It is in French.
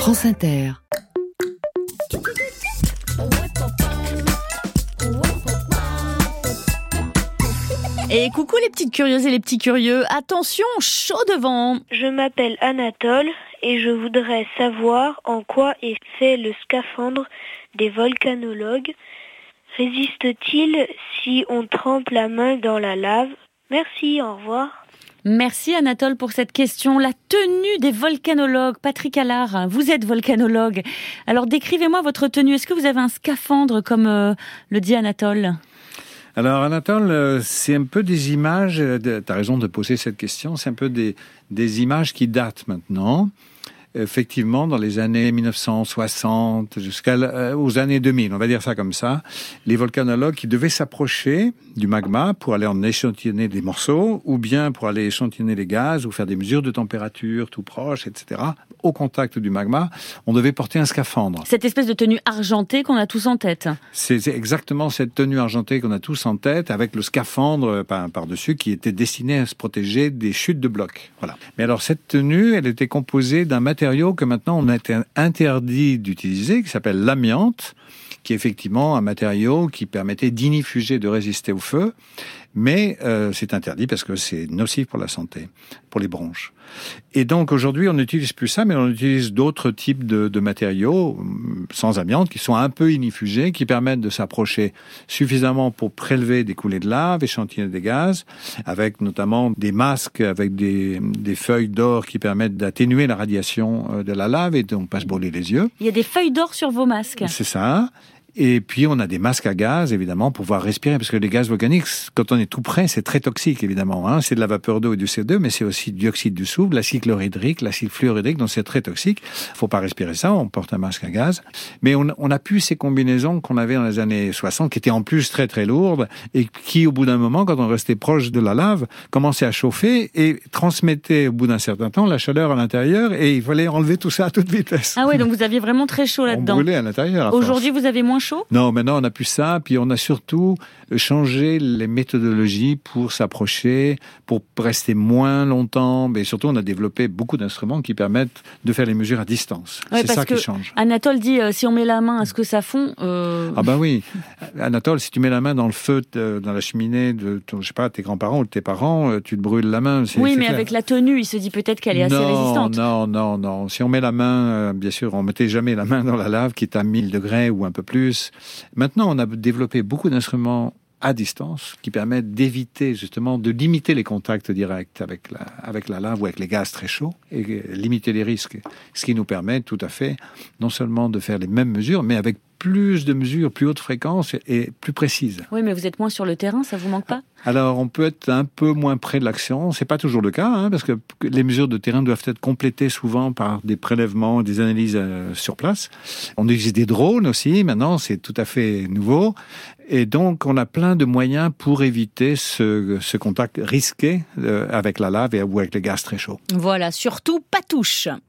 France Inter. Et coucou les petites curieuses et les petits curieux, attention, chaud devant. Je m'appelle Anatole et je voudrais savoir en quoi est fait le scaphandre des volcanologues. Résiste-t-il si on trempe la main dans la lave? Merci, au revoir. Merci Anatole pour cette question. La tenue des volcanologues. Patrick Allard, vous êtes volcanologue. Alors décrivez-moi votre tenue. Est-ce que vous avez un scaphandre comme le dit Anatole ? Alors Anatole, c'est un peu des images, tu as raison de poser cette question, c'est un peu des images qui datent maintenant. Effectivement, dans les années 1960 jusqu'aux années 2000, on va dire ça comme ça, les volcanologues qui devaient s'approcher du magma pour aller en échantillonner des morceaux, ou bien pour aller échantillonner les gaz, ou faire des mesures de température tout proche, etc., au contact du magma, on devait porter un scaphandre. Cette espèce de tenue argentée qu'on a tous en tête. C'est exactement cette tenue argentée qu'on a tous en tête, avec le scaphandre par-dessus, qui était destiné à se protéger des chutes de blocs. Voilà. Mais alors, cette tenue, elle était composée d'un matériau que maintenant on a été interdit d'utiliser, qui s'appelle l'amiante, qui est effectivement un matériau qui permettait d'inifuger, de résister au feu, mais c'est interdit parce que c'est nocif pour la santé, pour les bronches. Et donc aujourd'hui, on n'utilise plus ça, mais on utilise d'autres types de matériaux sans amiante qui sont un peu inifugés, qui permettent de s'approcher suffisamment pour prélever des coulées de lave, échantillonner des gaz, avec notamment des masques avec des feuilles d'or qui permettent d'atténuer la radiation de la lave et donc pas se brûler les yeux. Il y a des feuilles d'or sur vos masques. C'est ça. Et puis, on a des masques à gaz, évidemment, pour pouvoir respirer, parce que les gaz volcaniques, quand on est tout près, c'est très toxique, évidemment. Hein. C'est de la vapeur d'eau et du CO2, mais c'est aussi du dioxyde du soufre, l'acide chlorhydrique, l'acide fluorhydrique, donc c'est très toxique. Faut pas respirer ça, on porte un masque à gaz. Mais on a plus ces combinaisons qu'on avait dans les années 60, qui étaient en plus très très lourdes, et qui, au bout d'un moment, quand on restait proche de la lave, commençaient à chauffer et transmettaient, au bout d'un certain temps, la chaleur à l'intérieur, et il fallait enlever tout ça à toute vitesse. Ah ouais, donc vous aviez vraiment très chaud là-dedans. On brûlait à l'intérieur. Aujourd'hui, vous avez moins chaud ? Non, maintenant on a plus ça, puis on a surtout changé les méthodologies pour s'approcher, pour rester moins longtemps, mais surtout on a développé beaucoup d'instruments qui permettent de faire les mesures à distance. Ouais, c'est ça qui change. Anatole dit, si on met la main, est-ce que ça fond Ah ben oui, Anatole, si tu mets la main dans le feu, dans la cheminée de tes grands-parents ou de tes parents, tu te brûles la main. Oui, mais clair. avec la tenue, il se dit peut-être qu'elle est assez résistante. Non. Si on met la main, bien sûr, on mettait jamais la main dans la lave qui est à 1000 degrés ou un peu plus. Maintenant, on a développé beaucoup d'instruments à distance qui permettent d'éviter, justement, de limiter les contacts directs avec la lave ou avec les gaz très chauds et limiter les risques. Ce qui nous permet tout à fait, non seulement de faire les mêmes mesures, mais avec plus de mesures, plus haute fréquence et plus précises. Oui, mais vous êtes moins sur le terrain, ça vous manque pas ? Alors, on peut être un peu moins près de l'action. C'est pas toujours le cas, parce que les mesures de terrain doivent être complétées souvent par des prélèvements, des analyses sur place. On utilise des drones aussi. Maintenant, c'est tout à fait nouveau. Et donc, on a plein de moyens pour éviter ce contact risqué avec la lave ou avec les gaz très chauds. Voilà, surtout pas touche.